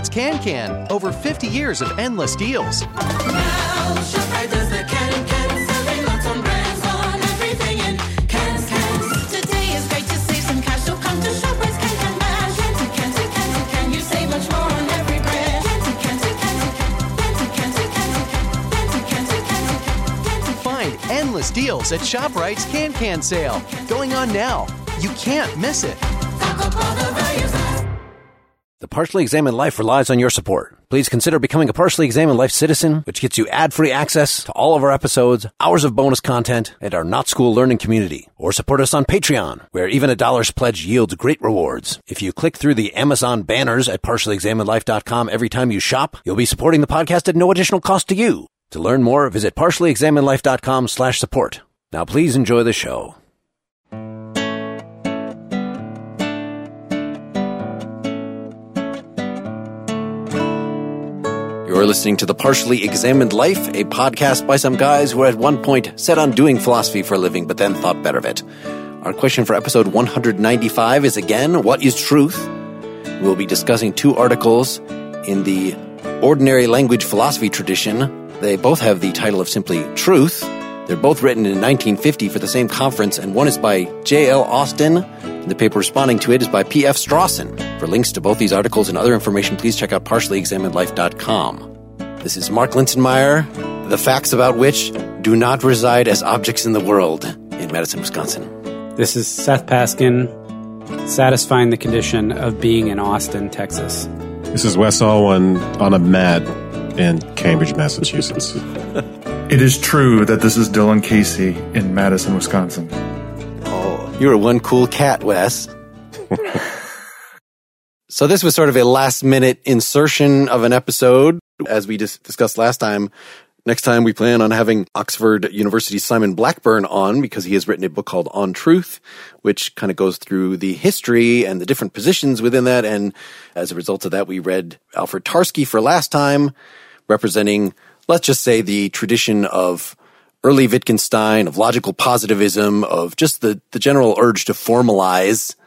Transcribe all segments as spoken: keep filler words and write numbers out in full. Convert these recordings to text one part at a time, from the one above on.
ShopRite's Can-Can. Over fifty years of endless deals. Now, ShopRite does the can-can, selling lots on brands on everything in cans, cans. Today is great to save some cash, so come to ShopRite's Can-Can Bash. Can to can to can to can, you save much more on every brand. Can to can to can to can, can to can to can to can, can to can to can, can to. Find endless deals at ShopRite's Can-Can sale. Going on now. You can't miss it. Stock up all the values. The Partially Examined Life relies on your support. Please consider becoming a Partially Examined Life citizen, which gets you ad-free access to all of our episodes, hours of bonus content, and our Not School Learning community. Or support us on Patreon, where even a dollar's pledge yields great rewards. If you click through the Amazon banners at partially examined life dot com every time you shop, you'll be supporting the podcast at no additional cost to you. To learn more, visit partially examined life dot com slash support. Now please enjoy the show. You're listening to The Partially Examined Life, a podcast by some guys who at one point set on doing philosophy for a living, but then thought better of it. Our question for episode one ninety-five is again, what is truth? We'll be discussing two articles in the ordinary language philosophy tradition. They both have the title of simply Truth. They're both written in nineteen fifty for the same conference, and one is by J L Austin, and the paper responding to it is by P F Strawson. For links to both these articles and other information, please check out partially examined life dot com. This is Mark Linsenmeyer, the facts about which do not reside as objects in the world in Madison, Wisconsin. This is Seth Paskin, satisfying the condition of being in Austin, Texas. This is Wes Alwan on a mat in Cambridge, Massachusetts. It is true that this is Dylan Casey in Madison, Wisconsin. Oh, you were one cool cat, Wes. So this was sort of a last-minute insertion of an episode. As we just discussed last time, next time we plan on having Oxford University's Simon Blackburn on, because he has written a book called On Truth, which kind of goes through the history and the different positions within that. And as a result of that, we read Alfred Tarski for last time, representing, let's just say, the tradition of early Wittgenstein, of logical positivism, of just the, the general urge to formalize.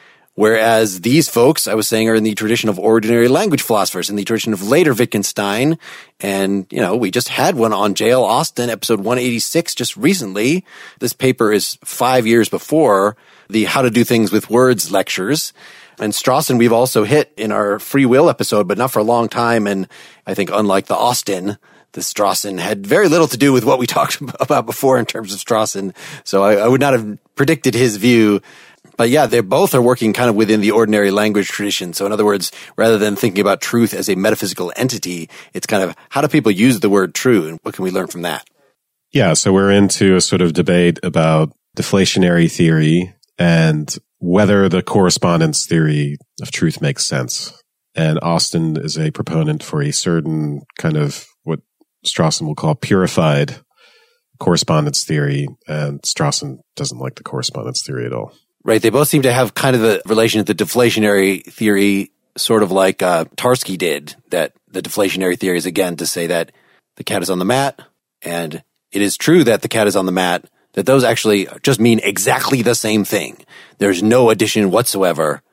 Whereas these folks, I was saying, are in the tradition of ordinary language philosophers, in the tradition of later Wittgenstein. And, you know, we just had one on J L Austin, episode one eighty-six, just recently. This paper is five years before the How to Do Things with Words lectures. And Strawson, we've also hit in our free will episode, but not for a long time. And I think unlike the Austin, the Strawson had very little to do with what we talked about before in terms of Strawson. So I, I would not have predicted his view. But yeah, they both are working kind of within the ordinary language tradition. So in other words, rather than thinking about truth as a metaphysical entity, it's kind of how do people use the word true and what can we learn from that? Yeah, so we're into a sort of debate about deflationary theory and whether the correspondence theory of truth makes sense. And Austin is a proponent for a certain kind of what Strawson will call purified correspondence theory, and Strawson doesn't like the correspondence theory at all. Right. They both seem to have kind of the relation to the deflationary theory, sort of like uh, Tarski did, that the deflationary theory is, again, to say that the cat is on the mat, and it is true that the cat is on the mat, that those actually just mean exactly the same thing. There's no addition whatsoever.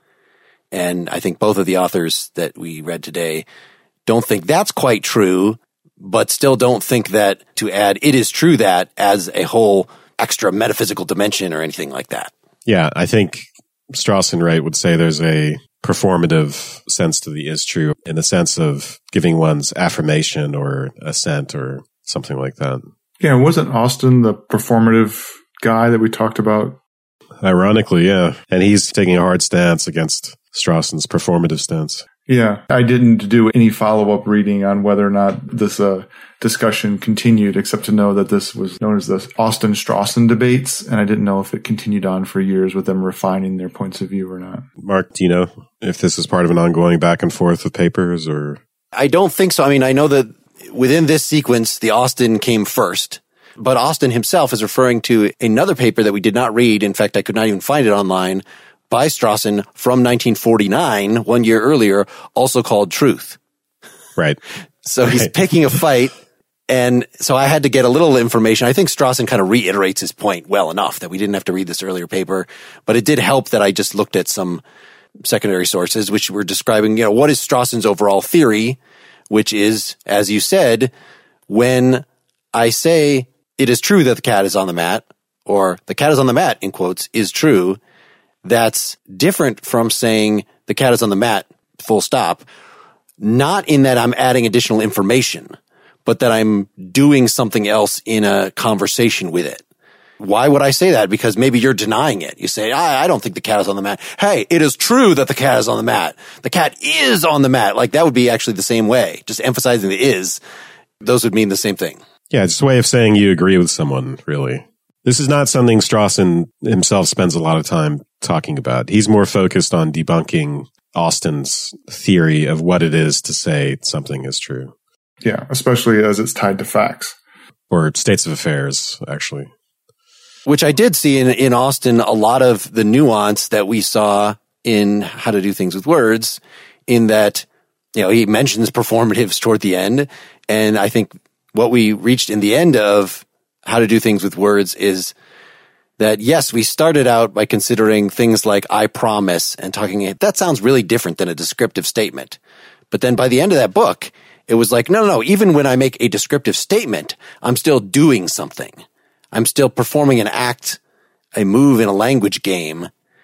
And I think both of the authors that we read today don't think that's quite true, but still don't think that to add it is true that as a whole extra metaphysical dimension or anything like that. Yeah, I think Strawson, right, would say there's a performative sense to the is true in the sense of giving one's affirmation or assent or something like that. Yeah, wasn't Austin the performative guy that we talked about? Ironically, yeah. And he's taking a hard stance against Strawson's performative stance. Yeah, I didn't do any follow-up reading on whether or not this uh, discussion continued, except to know that this was known as the Austin-Strawson debates, and I didn't know if it continued on for years with them refining their points of view or not. Mark, do you know if this is part of an ongoing back and forth of papers or? I don't think so. I mean, I know that within this sequence, the Austin came first, but Austin himself is referring to another paper that we did not read. In fact, I could not even find it online, by Strawson from nineteen forty-nine, one year earlier, also called Truth. Right. So right. he's picking a fight. And so I had to get a little information. I think Strawson kind of reiterates his point well enough that we didn't have to read this earlier paper, but it did help that I just looked at some secondary sources, which were describing, you know, what is Strawson's overall theory, which is, as you said, when I say it is true that the cat is on the mat, or the cat is on the mat, in quotes, is true, that's different from saying the cat is on the mat, full stop, not in that I'm adding additional information, but that I'm doing something else in a conversation with it. Why would I say that? Because maybe you're denying it. You say, I, I don't think the cat is on the mat. Hey, it is true that the cat is on the mat. The cat is on the mat. Like, that would be actually the same way. Just emphasizing the is. Those would mean the same thing. Yeah, it's a way of saying you agree with someone, really. This is not something Strawson himself spends a lot of time talking about. He's more focused on debunking Austin's theory of what it is to say something is true. Yeah, especially as it's tied to facts. Or states of affairs, actually. Which I did see in, in Austin, a lot of the nuance that we saw in How to Do Things with Words, in that, you know, he mentions performatives toward the end. And I think what we reached in the end of How to Do Things with Words is that, yes, we started out by considering things like I promise and talking, that sounds really different than a descriptive statement. But then by the end of that book, it was like, no, no, no, even when I make a descriptive statement, I'm still doing something. I'm still performing an act, a move in a language game.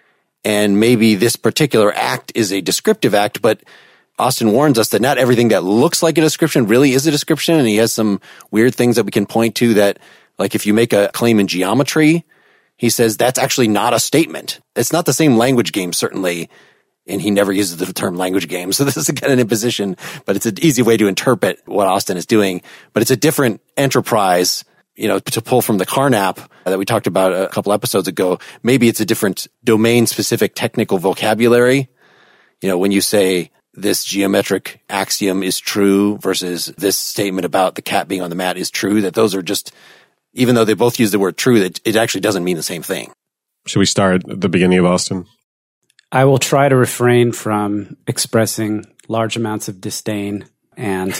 And maybe this particular act is a descriptive act, but Austin warns us that not everything that looks like a description really is a description. And he has some weird things that we can point to that, like if you make a claim in geometry, he says that's actually not a statement. It's not the same language game, certainly. And he never uses the term language game. So this is again an imposition, but it's an easy way to interpret what Austin is doing. But it's a different enterprise, you know, to pull from the Carnap that we talked about a couple episodes ago. Maybe it's a different domain specific technical vocabulary. You know, when you say this geometric axiom is true versus this statement about the cat being on the mat is true, that those are just, even though they both use the word true, that it actually doesn't mean the same thing. Should we start at the beginning of Austin? I will try to refrain from expressing large amounts of disdain and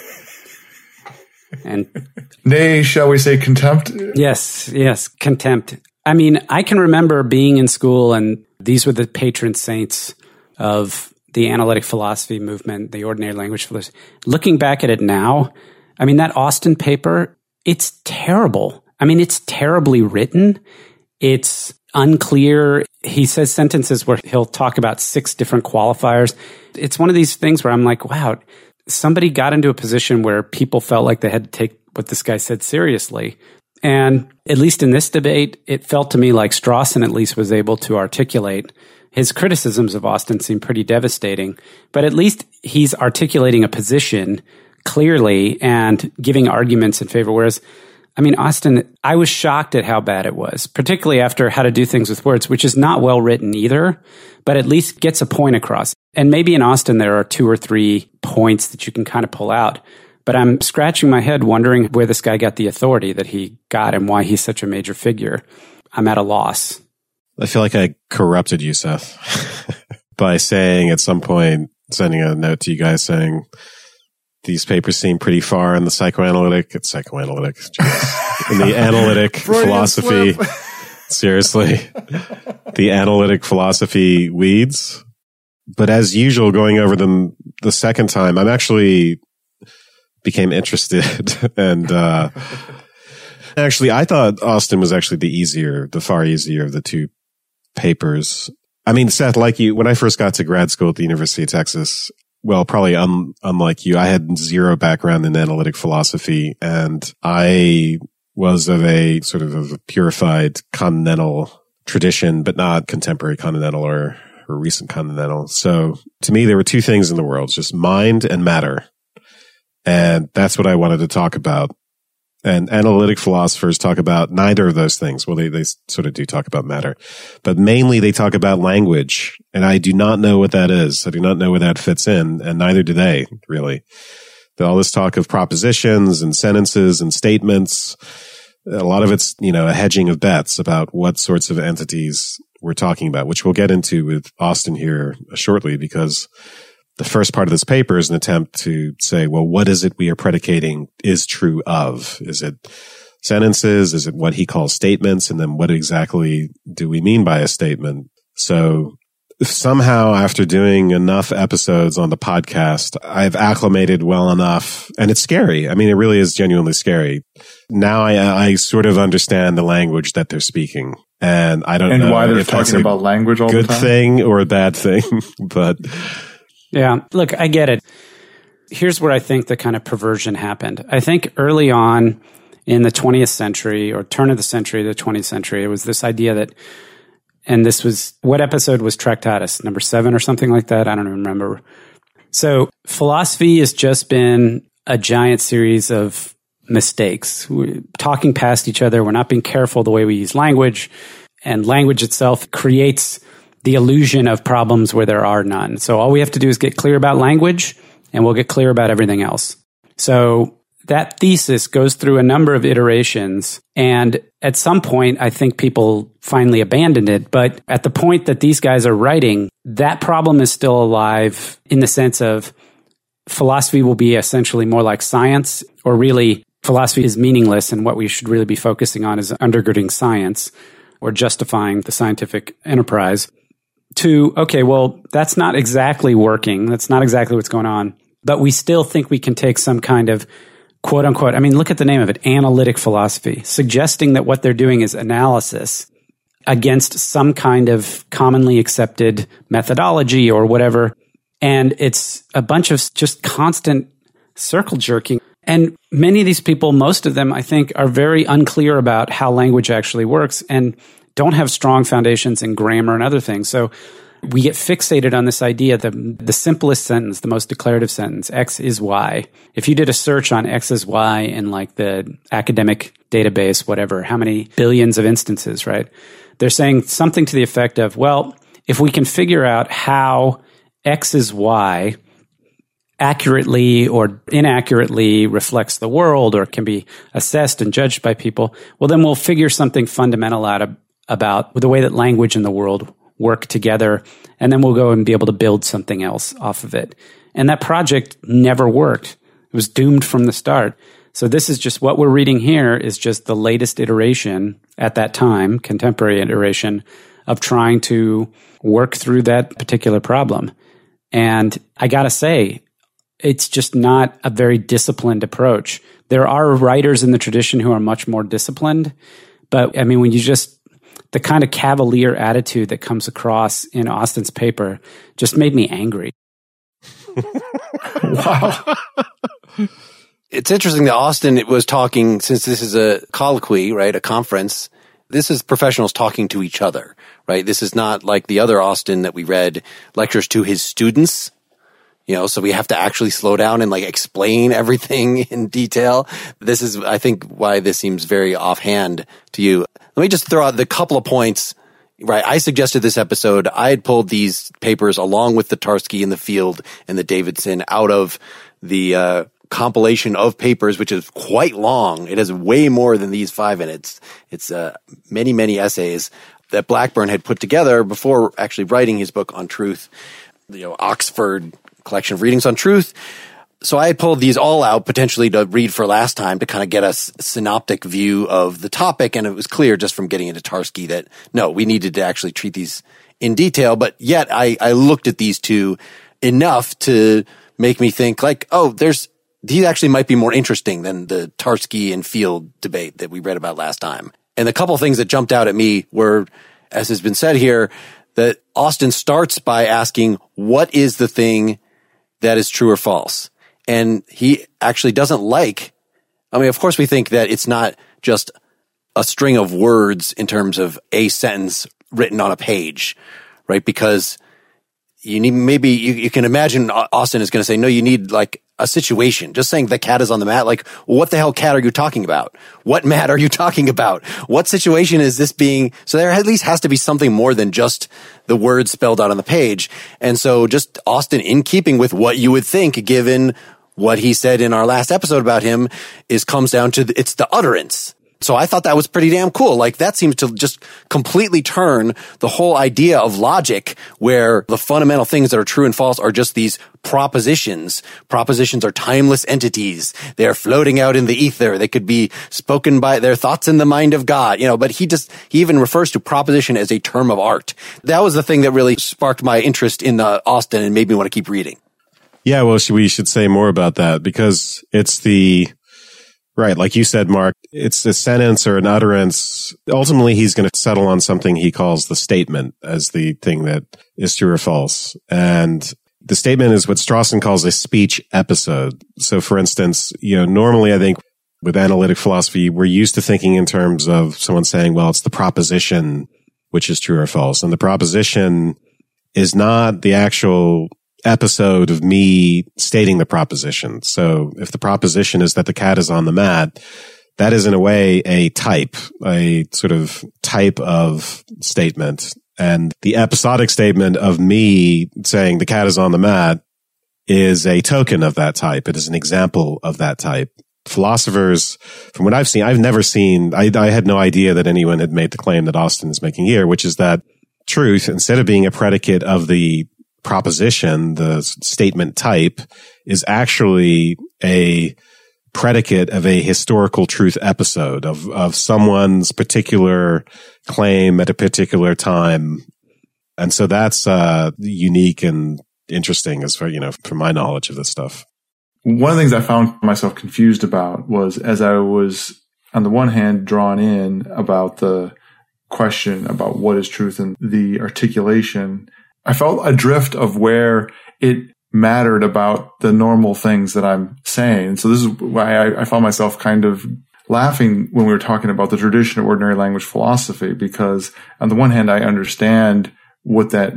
and nay, shall we say contempt? yes, yes, contempt. I mean, I can remember being in school, and these were the patron saints of the analytic philosophy movement, the ordinary language philosophy. Looking back at it now, I mean, that Austin paper, it's terrible. I mean, it's terribly written. It's unclear. He says sentences where he'll talk about six different qualifiers. It's one of these things where I'm like, wow, somebody got into a position where people felt like they had to take what this guy said seriously. And at least in this debate, it felt to me like Strawson at least was able to articulate his criticisms of Austin seem pretty devastating, but at least he's articulating a position clearly and giving arguments in favor. Whereas, I mean, Austin, I was shocked at how bad it was, particularly after How to Do Things with Words, which is not well written either, but at least gets a point across. And maybe in Austin, there are two or three points that you can kind of pull out. But I'm scratching my head wondering where this guy got the authority that he got and why he's such a major figure. I'm at a loss. I feel like I corrupted you, Seth, by saying at some point, sending a note to you guys saying, these papers seem pretty far in the psychoanalytic, it's psychoanalytic, geez, in the analytic philosophy, seriously, the analytic philosophy weeds. But as usual, going over them the second time, I'm actually became interested. and uh, actually, I thought Austin was actually the easier, the far easier of the two papers. I mean, Seth, like you, when I first got to grad school at the University of Texas, well, probably un, unlike you, I had zero background in analytic philosophy, and I was of a sort of, of a purified continental tradition, but not contemporary continental or, or recent continental. So to me, there were two things in the world, just mind and matter. And that's what I wanted to talk about. And analytic philosophers talk about neither of those things. Well, they, they sort of do talk about matter, but mainly they talk about language. And I do not know what that is. I do not know where that fits in, and neither do they, really. All this talk of propositions and sentences and statements, a lot of it's, you know, a hedging of bets about what sorts of entities we're talking about, which we'll get into with Austin here shortly, because the first part of this paper is an attempt to say, well, what is it we are predicating is true of? Is it sentences? Is it what he calls statements? And then what exactly do we mean by a statement? So somehow after doing enough episodes on the podcast, I've acclimated well enough, and it's scary. I mean, it really is genuinely scary. Now I, I sort of understand the language that they're speaking, and I don't and know why they're if that's talking a about language all the good time. thing or a bad thing, but Yeah, look, I get it. Here's where I think the kind of perversion happened. I think early on in the twentieth century, or turn of the century, the twentieth century, it was this idea that, and this was, what episode was Tractatus? Number seven or something like that? I don't even remember. So philosophy has just been a giant series of mistakes. We're talking past each other. We're not being careful the way we use language. And language itself creates the illusion of problems where there are none. So all we have to do is get clear about language, and we'll get clear about everything else. So that thesis goes through a number of iterations, and at some point, I think people finally abandoned it. But at the point that these guys are writing, that problem is still alive in the sense of philosophy will be essentially more like science, or really philosophy is meaningless, and what we should really be focusing on is undergirding science or justifying the scientific enterprise. To, okay, well, that's not exactly working. That's not exactly what's going on. But we still think we can take some kind of quote unquote, I mean, look at the name of it, analytic philosophy, suggesting that what they're doing is analysis against some kind of commonly accepted methodology or whatever. And it's a bunch of just constant circle jerking. And many of these people, most of them, I think, are very unclear about how language actually works and don't have strong foundations in grammar and other things. So we get fixated on this idea that the simplest sentence, the most declarative sentence, X is Y. If you did a search on X is Y in like the academic database, whatever, how many billions of instances, right? They're saying something to the effect of, well, if we can figure out how X is Y accurately or inaccurately reflects the world or can be assessed and judged by people, well, then we'll figure something fundamental out of, about the way that language and the world work together, and then we'll go and be able to build something else off of it. And that project never worked. It was doomed from the start. So this is just what we're reading here is just the latest iteration at that time, contemporary iteration of trying to work through that particular problem. And I gotta say, it's just not a very disciplined approach. There are writers in the tradition who are much more disciplined, but I mean, when you just the kind of cavalier attitude that comes across in Austin's paper just made me angry. Wow. It's interesting that Austin was talking, since this is a colloquy, right, a conference, this is professionals talking to each other, right? This is not like the other Austin that we read lectures to his students, you know, so we have to actually slow down and like explain everything in detail. This is, I think, why this seems very offhand to you. Let me just throw out the couple of points, right? I suggested this episode. I had pulled these papers along with the Tarski and the Field and the Davidson out of the uh, compilation of papers, which is quite long. It has way more than these five in it. It's, it's uh, many, many essays that Blackburn had put together before actually writing his book on truth, you know, Oxford collection of readings on truth. So I had pulled these all out potentially to read for last time to kind of get a synoptic view of the topic. And it was clear just from getting into Tarski that no, we needed to actually treat these in detail. But yet I, I looked at these two enough to make me think like, oh, there's, these actually might be more interesting than the Tarski and Field debate that we read about last time. And the couple of things that jumped out at me were, as has been said here, that Austin starts by asking, what is the thing that is true or false? And he actually doesn't like, I mean, of course we think that it's not just a string of words in terms of a sentence written on a page, right? Because you need, maybe you, you can imagine Austin is going to say, no, you need like a situation. Just saying the cat is on the mat, like, what the hell cat are you talking about? What mat are you talking about? What situation is this being? So there at least has to be something more than just the words spelled out on the page. And so just Austin, in keeping with what you would think, given what he said in our last episode about him, is comes down to the, it's the utterance. So I thought that was pretty damn cool. Like that seems to just completely turn the whole idea of logic, where the fundamental things that are true and false are just these propositions. Propositions are timeless entities. They're floating out in the ether. They could be spoken by their thoughts in the mind of God, you know, but he just, he even refers to proposition as a term of art. That was the thing that really sparked my interest in uh, Austin and made me want to keep reading. Yeah, well, we should say more about that because it's the, right, like you said, Mark, it's a sentence or an utterance. Ultimately, he's going to settle on something he calls the statement as the thing that is true or false. And the statement is what Strawson calls a speech episode. So, for instance, you know, normally I think with analytic philosophy, we're used to thinking in terms of someone saying, well, it's the proposition which is true or false. And the proposition is not the actual episode of me stating the proposition. So if the proposition is that the cat is on the mat, that is in a way a type, a sort of type of statement. And the episodic statement of me saying the cat is on the mat is a token of that type. It is an example of that type. Philosophers, from what I've seen, I've never seen, I, I had no idea that anyone had made the claim that Austin is making here, which is that truth, instead of being a predicate of the proposition, the statement type, is actually a predicate of a historical truth episode of, of someone's particular claim at a particular time. And so that's, uh, unique and interesting as far, you know, from my knowledge of this stuff. One of the things I found myself confused about was as I was, on the one hand, drawn in about the question about what is truth and the articulation, I felt adrift of where it mattered about the normal things that I'm saying. So this is why I, I found myself kind of laughing when we were talking about the tradition of ordinary language philosophy, because on the one hand, I understand what that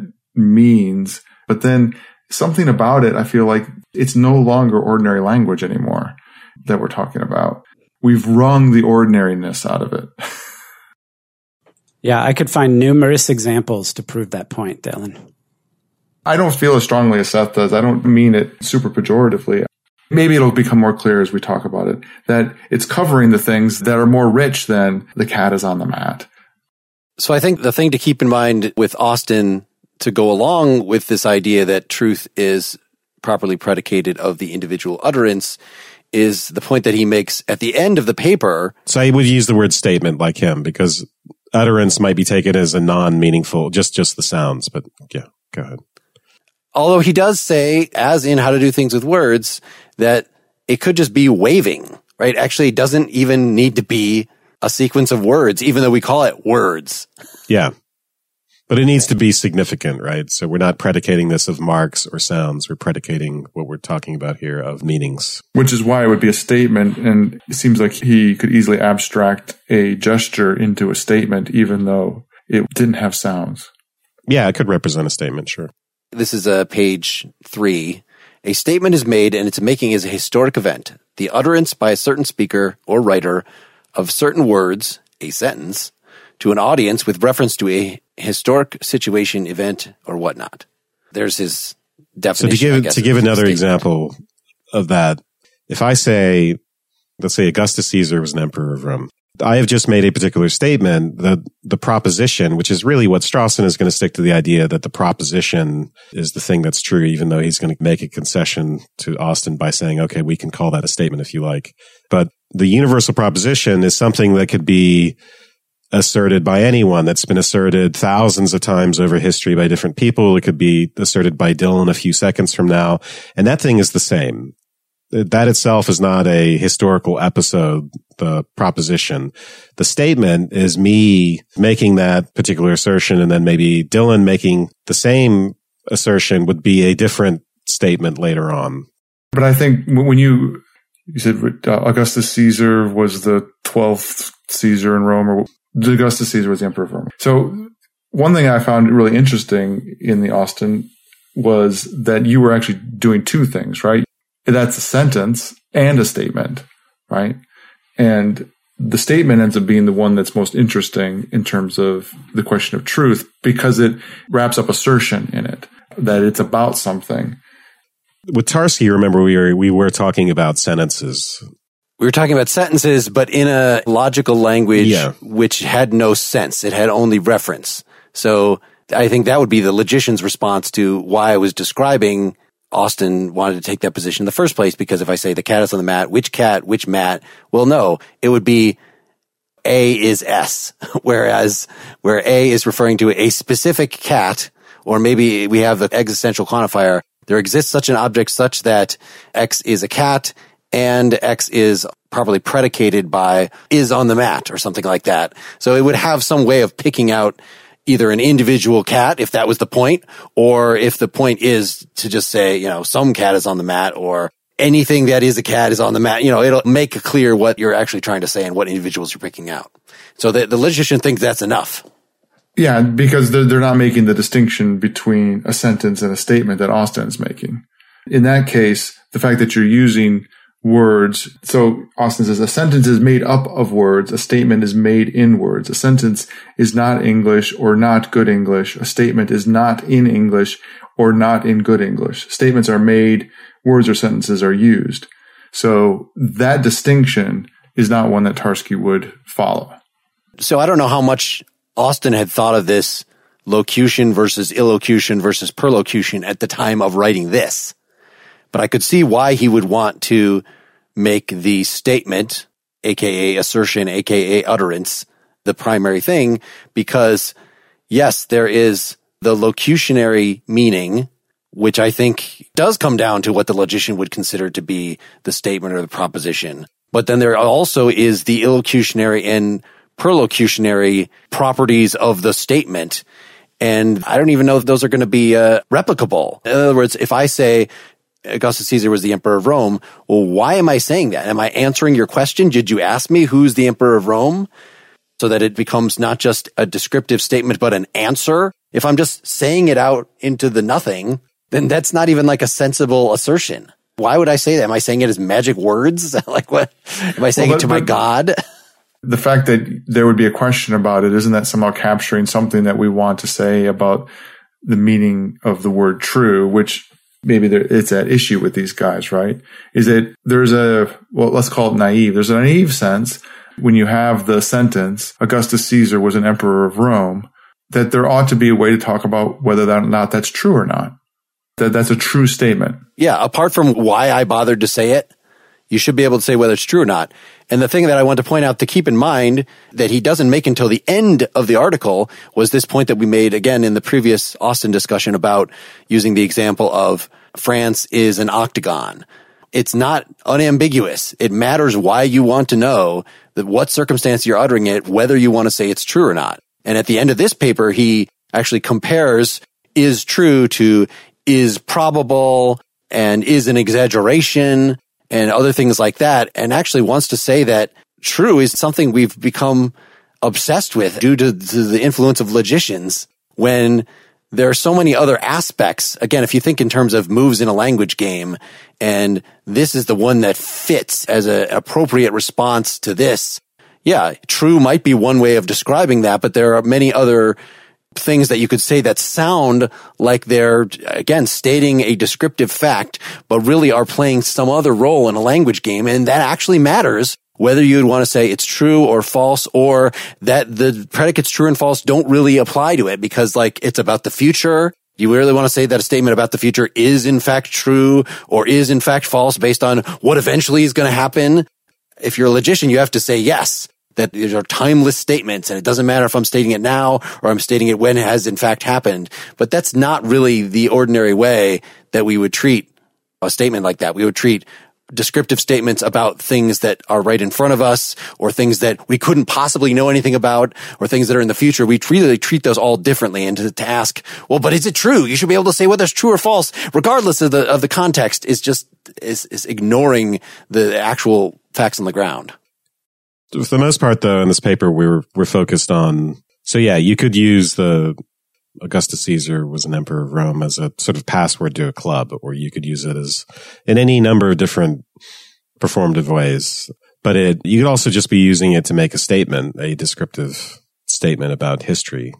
means, but then something about it, I feel like it's no longer ordinary language anymore that we're talking about. We've wrung the ordinariness out of it. Yeah, I could find numerous examples to prove that point, Dylan. I don't feel as strongly as Seth does. I don't mean it super pejoratively. Maybe it'll become more clear as we talk about it, that it's covering the things that are more rich than the cat is on the mat. So I think the thing to keep in mind with Austin to go along with this idea that truth is properly predicated of the individual utterance is the point that he makes at the end of the paper. So I would use the word statement like him because utterance might be taken as a non-meaningful, just, just the sounds, but yeah, go ahead. Although he does say, as in How to Do Things with Words, that it could just be waving, right? Actually, it doesn't even need to be a sequence of words, even though we call it words. Yeah. But it needs to be significant, right? So we're not predicating this of marks or sounds. We're predicating what we're talking about here of meanings. Which is why it would be a statement. And it seems like he could easily abstract a gesture into a statement, even though it didn't have sounds. Yeah, it could represent a statement, sure. This is uh, page three. A statement is made and its making is a historic event. The utterance by a certain speaker or writer of certain words, a sentence, to an audience with reference to a historic situation, event, or whatnot. There's his definition. So to give, I guess, to give another statement. example of that, if I say, let's say Augustus Caesar was an emperor of Rome, I have just made a particular statement, the the proposition, which is really what Strawson is going to stick to the idea that the proposition is the thing that's true, even though he's going to make a concession to Austin by saying, okay, we can call that a statement if you like. But the universal proposition is something that could be asserted by anyone, that's been asserted thousands of times over history by different people. It could be asserted by Dylan a few seconds from now. And that thing is the same. That itself is not a historical episode, the proposition. The statement is me making that particular assertion, and then maybe Dylan making the same assertion would be a different statement later on. But I think when you, you said uh, Augustus Caesar was the twelfth Caesar in Rome, or Augustus Caesar was the emperor of Rome. So one thing I found really interesting in the Austin was that you were actually doing two things, right? That's a sentence and a statement, right? And the statement ends up being the one that's most interesting in terms of the question of truth because it wraps up assertion in it, that it's about something. With Tarski, remember we were we were talking about sentences We were talking about sentences, but in a logical language Yeah. which had no sense. It had only reference. So I think that would be the logician's response to why I was describing Austin wanted to take that position in the first place, because if I say the cat is on the mat, which cat, which mat? Well, no, it would be A is S, whereas where A is referring to a specific cat, or maybe we have the existential quantifier. There exists such an object such that X is a cat and X is properly predicated by is on the mat or something like that. So it would have some way of picking out either an individual cat, if that was the point, or if the point is to just say, you know, some cat is on the mat, or anything that is a cat is on the mat. You know, it'll make clear what you're actually trying to say and what individuals you're picking out. So the, the logician thinks that's enough. Yeah, because they're, they're not making the distinction between a sentence and a statement that Austin's making. In that case, the fact that you're using words, so Austin says a sentence is made up of words, a statement is made in words. A sentence is not English or not good English. A statement is not in English or not in good English. Statements are made, words or sentences are used. So that distinction is not one that Tarski would follow. So I don't know how much Austin had thought of this locution versus illocution versus perlocution at the time of writing this. But I could see why he would want to make the statement, aka assertion, aka utterance, the primary thing, because yes, there is the locutionary meaning, which I think does come down to what the logician would consider to be the statement or the proposition. But then there also is the illocutionary and perlocutionary properties of the statement. And I don't even know if those are going to be uh, replicable. In other words, if I say Augustus Caesar was the emperor of Rome, well, why am I saying that? Am I answering your question? Did you ask me who's the emperor of Rome? So that it becomes not just a descriptive statement, but an answer. If I'm just saying it out into the nothing, then that's not even like a sensible assertion. Why would I say that? Am I saying it as magic words? Like what? Am I saying Well, it to but- my but- God? The fact that there would be a question about it, isn't that somehow capturing something that we want to say about the meaning of the word true, which maybe there, it's at issue with these guys, right? Is that there's a, well, let's call it naive. There's a naive sense when you have the sentence, Augustus Caesar was an emperor of Rome, that there ought to be a way to talk about whether or not that's true or not. That that's a true statement. Yeah, apart from why I bothered to say it, you should be able to say whether it's true or not. And the thing that I want to point out to keep in mind that he doesn't make until the end of the article was this point that we made again in the previous Austin discussion about using the example of France is an octagon. It's not unambiguous. It matters why you want to know that what circumstance you're uttering it, whether you want to say it's true or not. And at the end of this paper, he actually compares is true to is probable and is an exaggeration and other things like that, and actually wants to say that true is something we've become obsessed with due to, to the influence of logicians, when there are so many other aspects. Again, if you think in terms of moves in a language game, and this is the one that fits as an appropriate response to this, yeah, true might be one way of describing that, but there are many other things that you could say that sound like they're, again, stating a descriptive fact, but really are playing some other role in a language game. And that actually matters whether you would want to say it's true or false, or that the predicates true and false don't really apply to it because, like, it's about the future. You really want to say that a statement about the future is in fact true or is in fact false based on what eventually is going to happen? If you're a logician, you have to say yes, that these are timeless statements, and it doesn't matter if I'm stating it now or I'm stating it when it has in fact happened. But that's not really the ordinary way that we would treat a statement like that. We would treat descriptive statements about things that are right in front of us, or things that we couldn't possibly know anything about, or things that are in the future. We really treat those all differently. And to, to ask, well, but is it true? You should be able to say whether it's true or false, regardless of the of the context, is just is, is ignoring the actual facts on the ground. For the most part, though, in this paper, we were, we're focused on, so yeah, you could use the Augustus Caesar was an emperor of Rome as a sort of password to a club, or you could use it as in any number of different performative ways. But it, you could also just be using it to make a statement, a descriptive statement about history.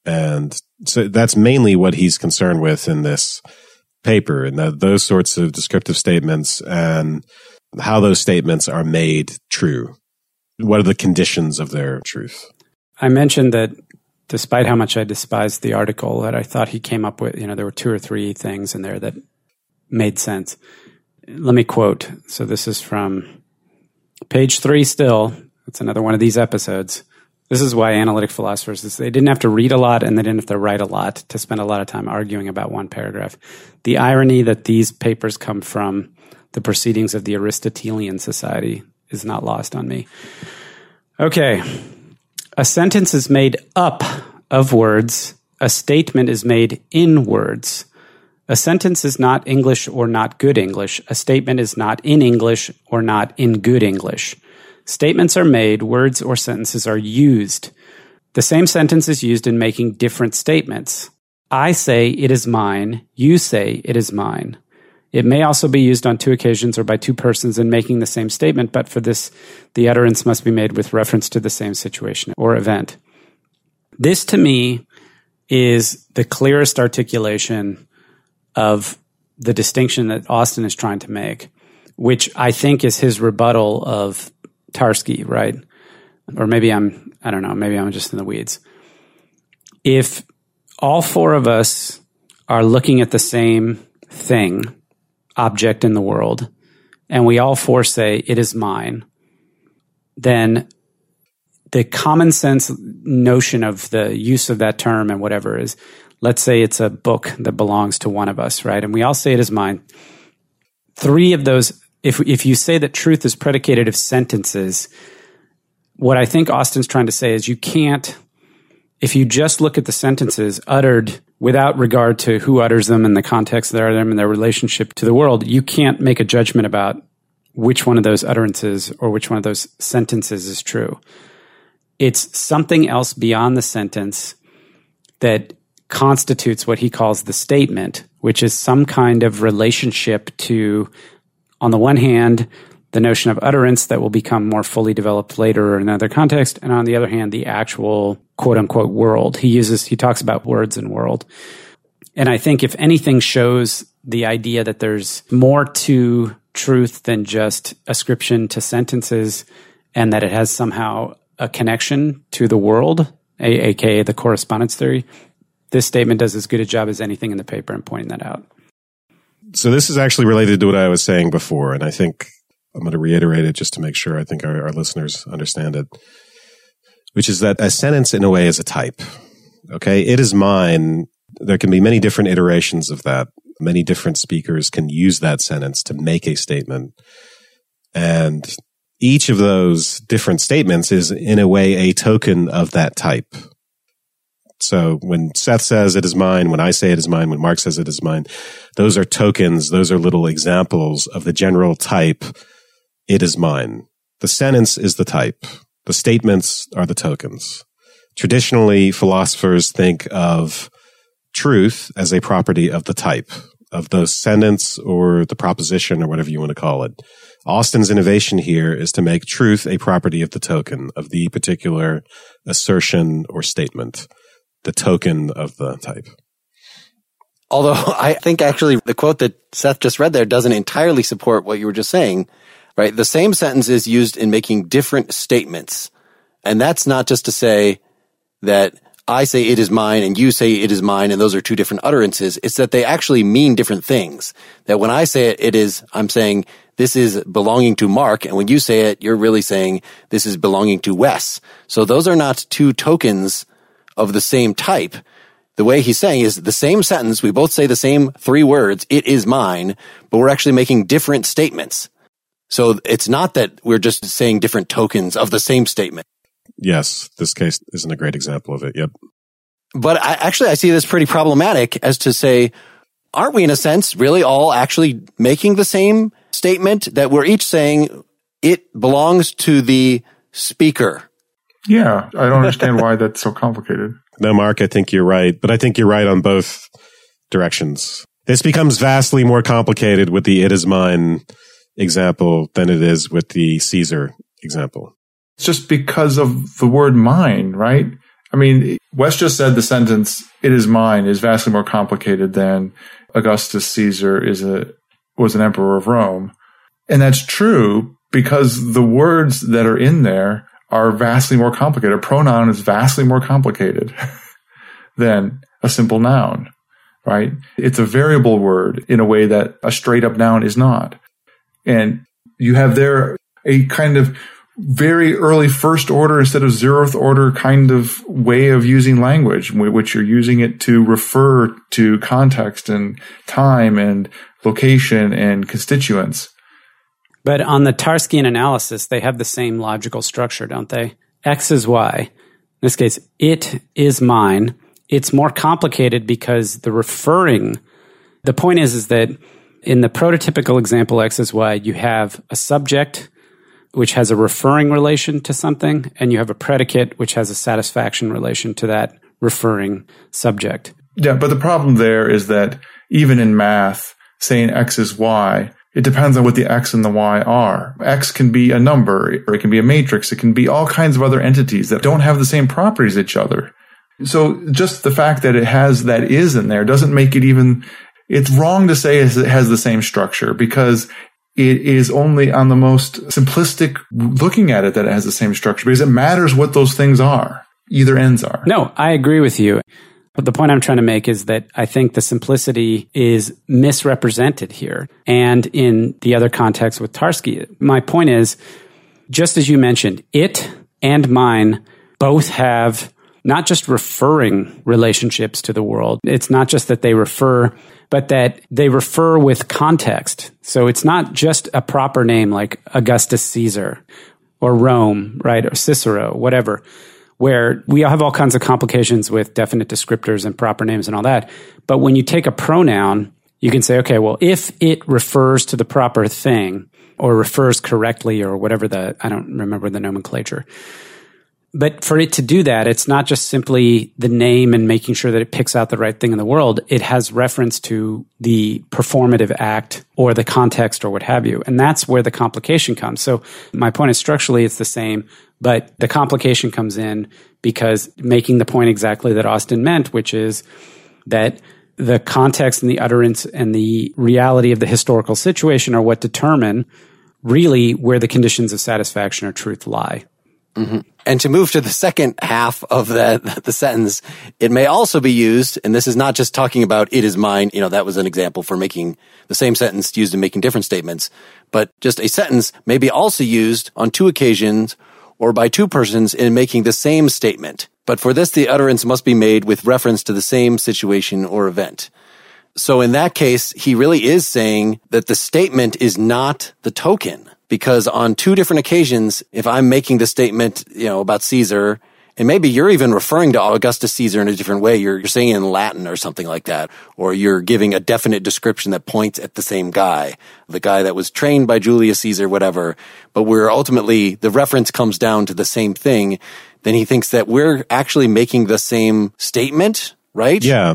And so that's mainly what he's concerned with in this paper, and that those sorts of descriptive statements and how those statements are made true. What are the conditions of their truth? I mentioned that despite how much I despised the article, that I thought he came up with, you know, there were two or three things in there that made sense. Let me quote. So this is from page three still. It's another one of these episodes. This is why analytic philosophers, is they didn't have to read a lot and they didn't have to write a lot to spend a lot of time arguing about one paragraph. The irony that these papers come from the proceedings of the Aristotelian Society is not lost on me. Okay. A sentence is made up of words. A statement is made in words. A sentence is not English or not good English. A statement is not in English or not in good English. Statements are made, words or sentences are used. The same sentence is used in making different statements. I say it is mine. You say it is mine. It may also be used on two occasions or by two persons in making the same statement, but for this, the utterance must be made with reference to the same situation or event. This, to me, is the clearest articulation of the distinction that Austin is trying to make, which I think is his rebuttal of Tarski, right? Or maybe I'm, I don't know, maybe I'm just in the weeds. If all four of us are looking at the same thing, object in the world, and we all four say, it is mine, then the common sense notion of the use of that term and whatever is, let's say it's a book that belongs to one of us, right? And we all say it is mine. Three of those, if if you say that truth is predicated of sentences, what I think Austin's trying to say is you can't, if you just look at the sentences uttered without regard to who utters them and the context they utter them and their relationship to the world, you can't make a judgment about which one of those utterances or which one of those sentences is true. It's something else beyond the sentence that constitutes what he calls the statement, which is some kind of relationship to, on the one hand, the notion of utterance that will become more fully developed later in another context, and on the other hand, the actual quote-unquote world. He uses, he talks about words and world. And I think if anything shows the idea that there's more to truth than just ascription to sentences, and that it has somehow a connection to the world, a- aka the correspondence theory, this statement does as good a job as anything in the paper in pointing that out. So this is actually related to what I was saying before, and I think I'm going to reiterate it just to make sure I think our, our listeners understand it, which is that a sentence in a way is a type. Okay, it is mine. There can be many different iterations of that. Many different speakers can use that sentence to make a statement. And each of those different statements is in a way a token of that type. So when Seth says it is mine, when I say it is mine, when Mark says it is mine, those are tokens. Those are little examples of the general type. It is mine. The sentence is the type. The statements are the tokens. Traditionally, philosophers think of truth as a property of the type, of the sentence or the proposition or whatever you want to call it. Austin's innovation here is to make truth a property of the token, of the particular assertion or statement, the token of the type. Although I think actually the quote that Seth just read there doesn't entirely support what you were just saying, right? The same sentence is used in making different statements. And that's not just to say that I say it is mine and you say it is mine and those are two different utterances. It's that they actually mean different things. That when I say it, it is, I'm saying this is belonging to Mark, and when you say it, you're really saying this is belonging to Wes. So those are not two tokens of the same type. The way he's saying is the same sentence, we both say the same three words, it is mine, but we're actually making different statements. So it's not that we're just saying different tokens of the same statement. Yes, this case isn't a great example of it. Yep. But I, actually, I see this pretty problematic as to say, aren't we in a sense really all actually making the same statement that we're each saying it belongs to the speaker? Yeah, I don't understand why that's so complicated. No, Mark, I think you're right. But I think you're right on both directions. This becomes vastly more complicated with the it is mine example than it is with the Caesar example. It's just because of the word mine, right? I mean, Wes just said the sentence, it is mine, is vastly more complicated than Augustus Caesar is a was an emperor of Rome. And that's true because the words that are in there are vastly more complicated. A pronoun is vastly more complicated than a simple noun, right? It's a variable word in a way that a straight up noun is not. And you have there a kind of very early first order instead of zeroth order kind of way of using language, which you're using it to refer to context and time and location and constituents. But on the Tarskian analysis, they have the same logical structure, don't they? X is Y. In this case, it is mine. It's more complicated because the referring, the point is, is that in the prototypical example X is Y, you have a subject which has a referring relation to something, and you have a predicate which has a satisfaction relation to that referring subject. Yeah, but the problem there is that even in math, saying X is Y, it depends on what the X and the Y are. X can be a number, or it can be a matrix. It can be all kinds of other entities that don't have the same properties as each other. So just the fact that it has that is in there doesn't make it even, it's wrong to say it has the same structure because it is only on the most simplistic looking at it that it has the same structure because it matters what those things are. Either ends are. No, I agree with you. But the point I'm trying to make is that I think the simplicity is misrepresented here. And in the other context with Tarski, my point is, just as you mentioned, it and mine both have not just referring relationships to the world. It's not just that they refer, but that they refer with context. So it's not just a proper name like Augustus Caesar or Rome, right? Or Cicero, whatever, where we have all kinds of complications with definite descriptors and proper names and all that. But when you take a pronoun, you can say, okay, well, if it refers to the proper thing or refers correctly or whatever the, I don't remember the nomenclature. But for it to do that, it's not just simply the name and making sure that it picks out the right thing in the world. It has reference to the performative act or the context or what have you. And that's where the complication comes. So my point is structurally it's the same, but the complication comes in because making the point exactly that Austin meant, which is that the context and the utterance and the reality of the historical situation are what determine really where the conditions of satisfaction or truth lie. Mm-hmm. And to move to the second half of that, the sentence, it may also be used, and this is not just talking about it is mine, you know, that was an example for making the same sentence used in making different statements, but just a sentence may be also used on two occasions or by two persons in making the same statement. But for this, the utterance must be made with reference to the same situation or event. So in that case, he really is saying that the statement is not the token. Because on two different occasions, if I'm making the statement, you know, about Caesar, and maybe you're even referring to Augustus Caesar in a different way, you're, you're saying it in Latin or something like that, or you're giving a definite description that points at the same guy, the guy that was trained by Julius Caesar, whatever, but we're ultimately, the reference comes down to the same thing, then he thinks that we're actually making the same statement, right? Yeah.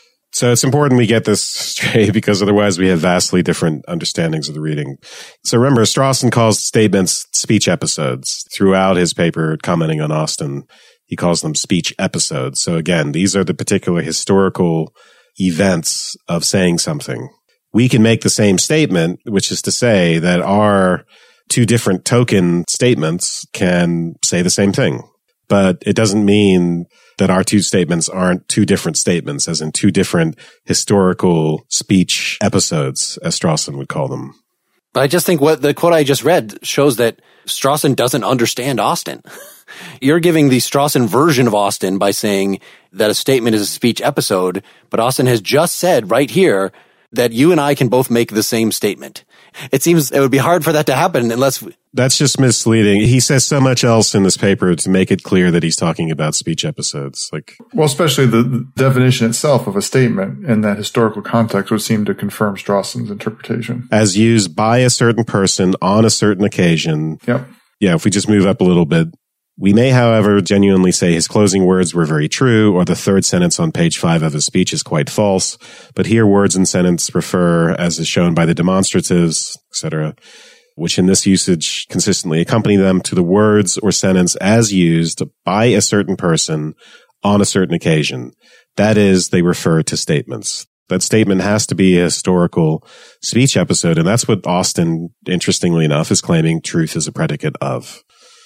So it's important we get this straight because otherwise we have vastly different understandings of the reading. So remember, Strawson calls statements speech episodes. Throughout his paper commenting on Austin, he calls them speech episodes. So again, these are the particular historical events of saying something. We can make the same statement, which is to say that our two different token statements can say the same thing. But it doesn't mean that our two statements aren't two different statements, as in two different historical speech episodes, as Strawson would call them. But I just think what the quote I just read shows that Strawson doesn't understand Austin. You're giving the Strawson version of Austin by saying that a statement is a speech episode, but Austin has just said right here that you and I can both make the same statement. It seems it would be hard for that to happen unless... We- That's just misleading. He says so much else in this paper to make it clear that he's talking about speech episodes. Like, well, especially the, the definition itself of a statement in that historical context would seem to confirm Strawson's interpretation. As used by a certain person on a certain occasion. Yep. Yeah, if we just move up a little bit. We may, however, genuinely say his closing words were very true, or the third sentence on page five of his speech is quite false. But here words and sentence refer, as is shown by the demonstratives, et cetera, which in this usage consistently accompany them to the words or sentence as used by a certain person on a certain occasion. That is, they refer to statements. That statement has to be a historical speech episode. And that's what Austin, interestingly enough, is claiming truth is a predicate of.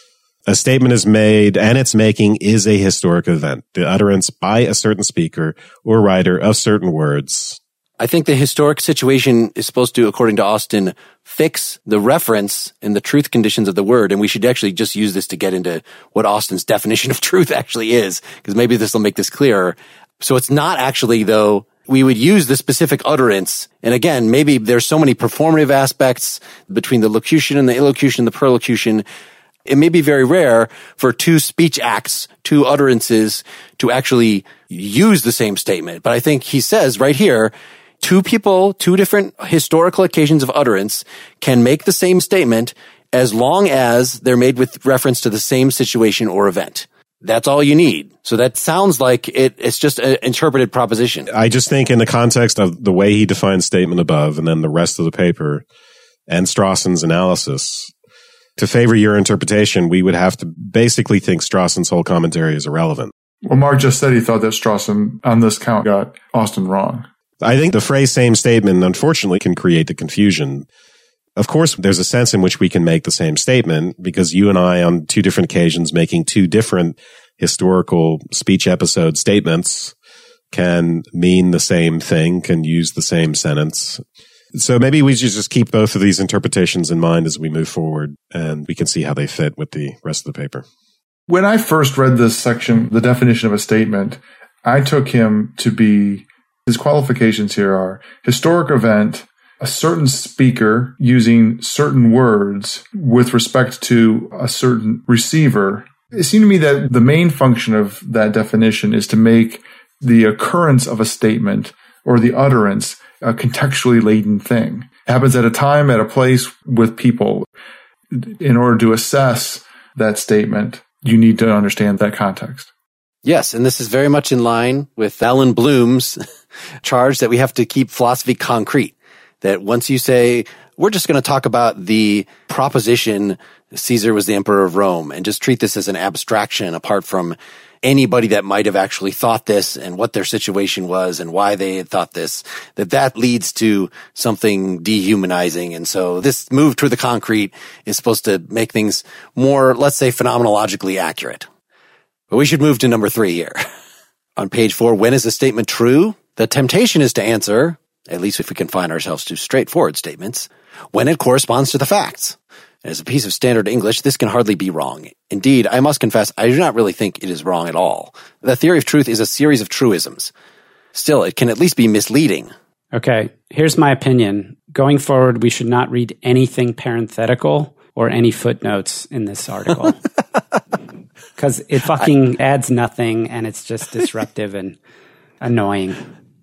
A statement is made, and its making is a historic event, the utterance by a certain speaker or writer of certain words. I think the historic situation is supposed to, according to Austin, fix the reference and the truth conditions of the word. And we should actually just use this to get into what Austin's definition of truth actually is, because maybe this will make this clearer. So it's not actually, though, we would use the specific utterance. And again, maybe there's so many performative aspects between the locution and the illocution, the perlocution. It may be very rare for two speech acts, two utterances to actually use the same statement. But I think he says right here, two people, two different historical occasions of utterance can make the same statement as long as they're made with reference to the same situation or event. That's all you need. So that sounds like it, it's just an interpreted proposition. I just think in the context of the way he defines statement above and then the rest of the paper and Strawson's analysis, to favor your interpretation, we would have to basically think Strawson's whole commentary is irrelevant. Well, Mark just said he thought that Strawson, on this count, got Austin wrong. I think the phrase same statement, unfortunately, can create the confusion. Of course, there's a sense in which we can make the same statement because you and I, on two different occasions, making two different historical speech episode statements can mean the same thing, can use the same sentence. So maybe we should just keep both of these interpretations in mind as we move forward, and we can see how they fit with the rest of the paper. When I first read this section, the definition of a statement, I took him to be, his qualifications here are historic event, a certain speaker using certain words with respect to a certain receiver. It seemed to me that the main function of that definition is to make the occurrence of a statement or the utterance a contextually laden thing. It happens at a time, at a place, with people. In order to assess that statement, you need to understand that context. Yes, and this is very much in line with Alan Bloom's charge that we have to keep philosophy concrete. That once you say, we're just going to talk about the proposition Caesar was the emperor of Rome and just treat this as an abstraction apart from anybody that might have actually thought this and what their situation was and why they had thought this, that that leads to something dehumanizing. And so this move to the concrete is supposed to make things more, let's say, phenomenologically accurate. But we should move to number three here. On page four, when is a statement true? The temptation is to answer, at least if we confine ourselves to straightforward statements, when it corresponds to the facts. As a piece of standard English, this can hardly be wrong. Indeed, I must confess, I do not really think it is wrong at all. The theory of truth is a series of truisms. Still, it can at least be misleading. Okay, here's my opinion. Going forward, we should not read anything parenthetical or any footnotes in this article. Because it fucking I, adds nothing, and it's just disruptive and annoying.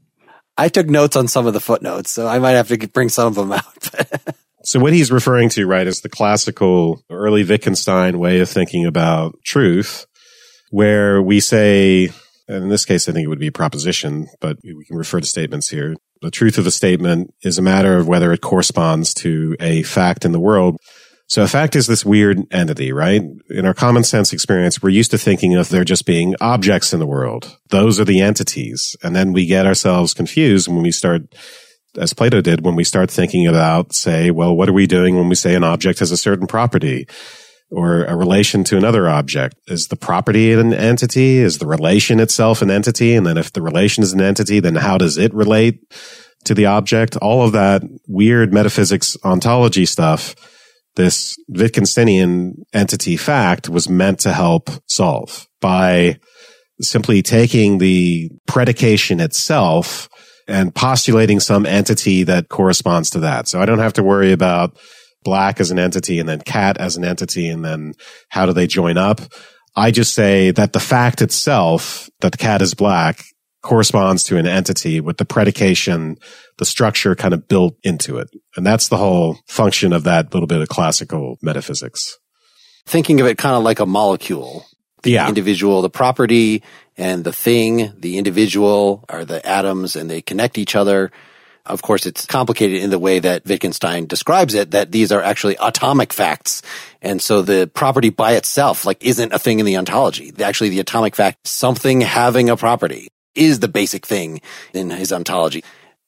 I took notes on some of the footnotes, so I might have to bring some of them out. So what he's referring to, right, is the classical early Wittgenstein way of thinking about truth, where we say, and in this case, I think it would be a proposition, but we can refer to statements here. The truth of a statement is a matter of whether it corresponds to a fact in the world. So a fact is this weird entity, right? In our common sense experience, we're used to thinking of there just being objects in the world. Those are the entities. And then we get ourselves confused when we start, as Plato did, when we start thinking about, say, well, what are we doing when we say an object has a certain property or a relation to another object? Is the property an entity? Is the relation itself an entity? And then if the relation is an entity, then how does it relate to the object? All of that weird metaphysics ontology stuff, this Wittgensteinian entity fact was meant to help solve by simply taking the predication itself and postulating some entity that corresponds to that. So I don't have to worry about black as an entity and then cat as an entity and then how do they join up. I just say that the fact itself, that the cat is black, corresponds to an entity with the predication, the structure kind of built into it. And that's the whole function of that little bit of classical metaphysics. Thinking of it kind of like a molecule. The yeah. individual, the property, and the thing, the individual are the atoms, and they connect each other. Of course, it's complicated in the way that Wittgenstein describes it, that these are actually atomic facts. And so the property by itself, like, isn't a thing in the ontology. Actually, the atomic fact, something having a property, is the basic thing in his ontology.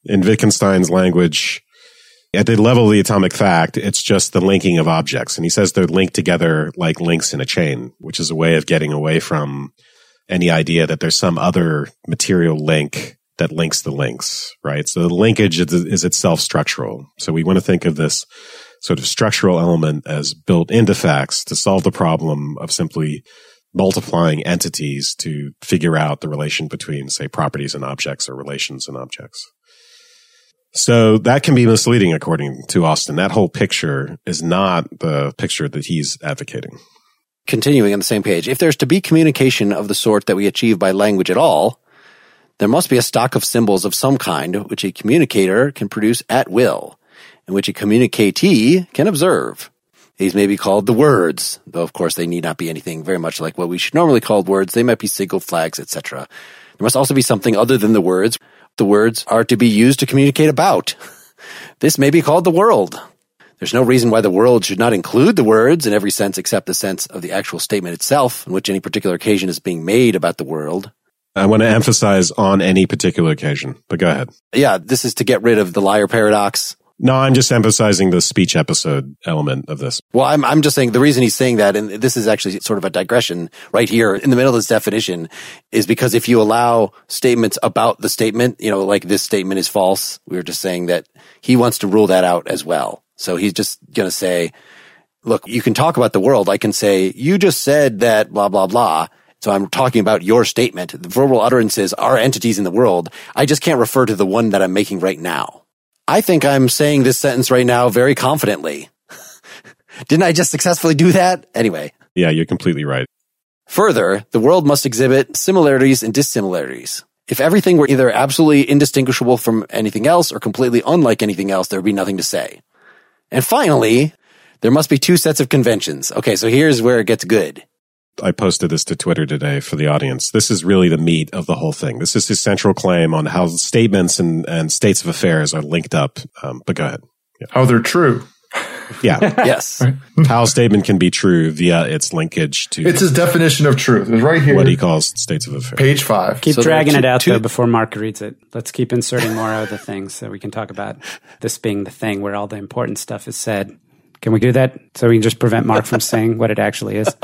In Wittgenstein's language, at the level of the atomic fact, it's just the linking of objects. And he says they're linked together like links in a chain, which is a way of getting away from any idea that there's some other material link that links the links, right? So the linkage is, is itself structural. So we want to think of this sort of structural element as built into facts to solve the problem of simply multiplying entities to figure out the relation between, say, properties and objects or relations and objects. So that can be misleading, according to Austin. That whole picture is not the picture that he's advocating. Continuing on the same page, if there's to be communication of the sort that we achieve by language at all, there must be a stock of symbols of some kind which a communicator can produce at will, and which a communicatee can observe. These may be called the words, though of course they need not be anything very much like what we should normally call words. They might be signal flags, et cetera. There must also be something other than the words. The words are to be used to communicate about. This may be called the world. There's no reason why the world should not include the words in every sense except the sense of the actual statement itself, in which any particular occasion is being made about the world. I want to emphasize on any particular occasion, but go ahead. Yeah, this is to get rid of the liar paradox. No, I'm just emphasizing the speech episode element of this. Well, I'm I'm just saying the reason he's saying that, and this is actually sort of a digression right here in the middle of this definition, is because if you allow statements about the statement, you know, like this statement is false, we were just saying that he wants to rule that out as well. So he's just going to say, look, you can talk about the world. I can say, you just said that blah, blah, blah. So I'm talking about your statement. The verbal utterances are entities in the world. I just can't refer to the one that I'm making right now. I think I'm saying this sentence right now very confidently. Didn't I just successfully do that? Anyway. Yeah, you're completely right. Further, the world must exhibit similarities and dissimilarities. If everything were either absolutely indistinguishable from anything else or completely unlike anything else, there would be nothing to say. And finally, there must be two sets of conventions. Okay, so here's where it gets good. I posted this to Twitter today for the audience. This is really the meat of the whole thing. This is his central claim on how statements and, and states of affairs are linked up. Um, but go ahead. Yeah. How they're true. Yeah. Yes. How a statement can be true via its linkage to It's his definition of truth. It's right here. what he calls states of affairs. Page five. Keep So there are dragging two- it out, two- though, before Mark reads it. Let's keep inserting more of the things so we can talk about this being the thing where all the important stuff is said. Can we do that so we can just prevent Mark from saying what it actually is?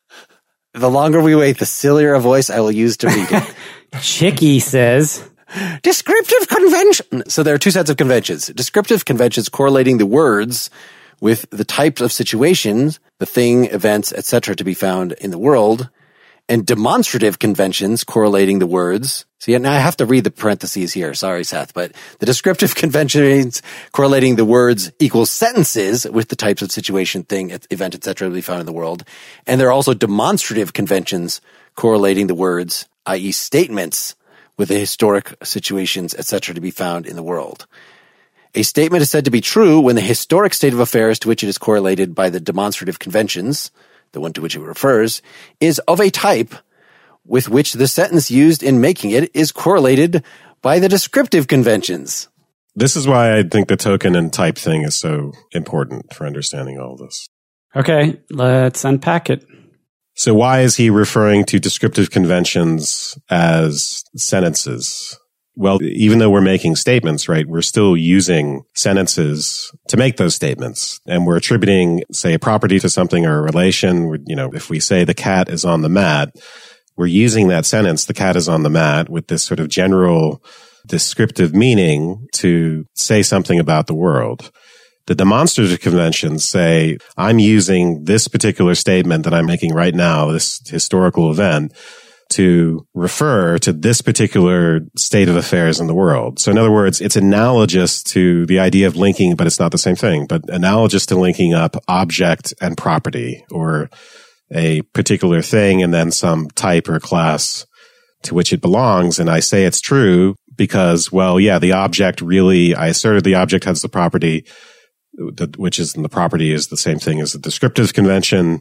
The longer we wait, the sillier a voice I will use to read it. Chicky says, Descriptive convention. So there are two sets of conventions. Descriptive conventions correlating the words with the types of situations, the thing, events, et cetera to be found in the world, and demonstrative conventions correlating the words. See, now I have to read the parentheses here. Sorry, Seth, but the descriptive conventions correlating the words equals sentences with the types of situation, thing, event, et cetera to be found in the world. And there are also demonstrative conventions correlating the words, that is statements, with the historic situations, et cetera to be found in the world. A statement is said to be true when the historic state of affairs to which it is correlated by the demonstrative conventions, the one to which it refers, is of a type with which the sentence used in making it is correlated by the descriptive conventions. This is why I think the token and type thing is so important for understanding all this. okay, let's unpack it. So why is he referring to descriptive conventions as sentences? Well, even though we're making statements, right, we're still using sentences to make those statements. And we're attributing, say, a property to something or a relation. You know, if we say the cat is on the mat, we're using that sentence, the cat is on the mat, with this sort of general descriptive meaning to say something about the world. The demonstrative conventions say, I'm using this particular statement that I'm making right now, this historical event, to refer to this particular state of affairs in the world. So in other words, it's analogous to the idea of linking, but it's not the same thing, but analogous to linking up object and property, or a particular thing and then some type or class to which it belongs. And I say it's true because, well, yeah, the object really, I asserted the object has the property, which is the property is the same thing as the descriptive convention.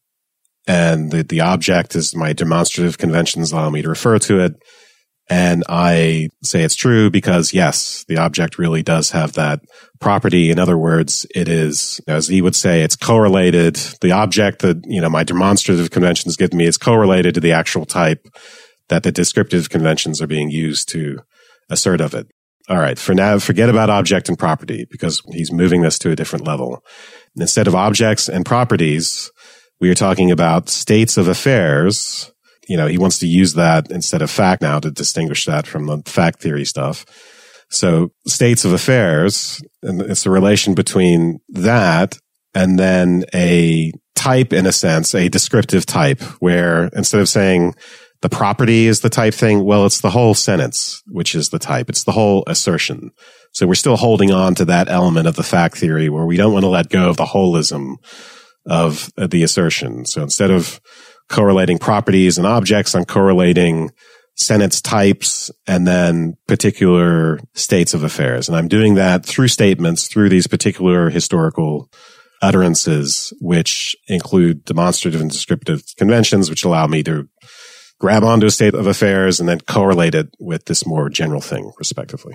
And the, the object is my demonstrative conventions allow me to refer to it. And I say it's true because, yes, the object really does have that property. In other words, it is, as he would say, it's correlated. The object that, you know, my demonstrative conventions give me is correlated to the actual type that the descriptive conventions are being used to assert of it. All right, for now, forget about object and property because he's moving this to a different level. Instead of objects and properties, we are talking about states of affairs. You know, he wants to use that instead of fact now to distinguish that from the fact theory stuff. So states of affairs, and it's the relation between that and then a type, in a sense, a descriptive type, where instead of saying the property is the type thing, well, it's the whole sentence, which is the type. It's the whole assertion. So we're still holding on to that element of the fact theory where we don't want to let go of the holism of the assertion. So instead of correlating properties and objects, I'm correlating sentence types and then particular states of affairs. And I'm doing that through statements, through these particular historical utterances, which include demonstrative and descriptive conventions, which allow me to grab onto a state of affairs and then correlate it with this more general thing, respectively.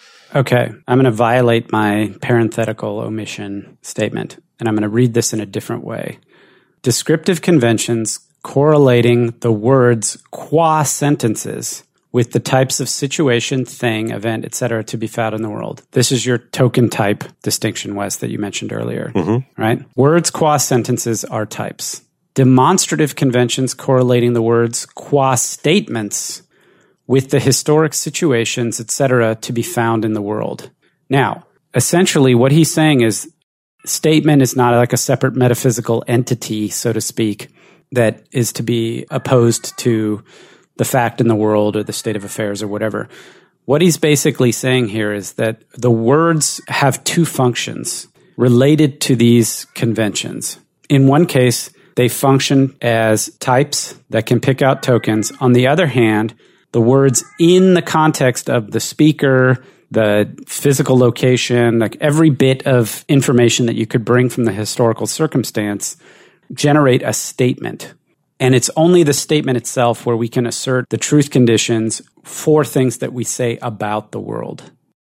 Okay, I'm going to violate my parenthetical omission statement, and I'm going to read this in a different way. Descriptive conventions correlating the words qua sentences with the types of situation, thing, event, et cetera to be found in the world. This is your token type distinction, Wes, that you mentioned earlier, mm-hmm. right? Words qua sentences are types. Demonstrative conventions correlating the words qua statements with the historic situations, et cetera, to be found in the world. Now, essentially what he's saying is statement is not like a separate metaphysical entity, so to speak, that is to be opposed to the fact in the world or the state of affairs or whatever. What he's basically saying here is that the words have two functions related to these conventions. In one case, they function as types that can pick out tokens. On the other hand, the words in the context of the speaker, the physical location, like every bit of information that you could bring from the historical circumstance, generate a statement. And it's only the statement itself where we can assert the truth conditions for things that we say about the world.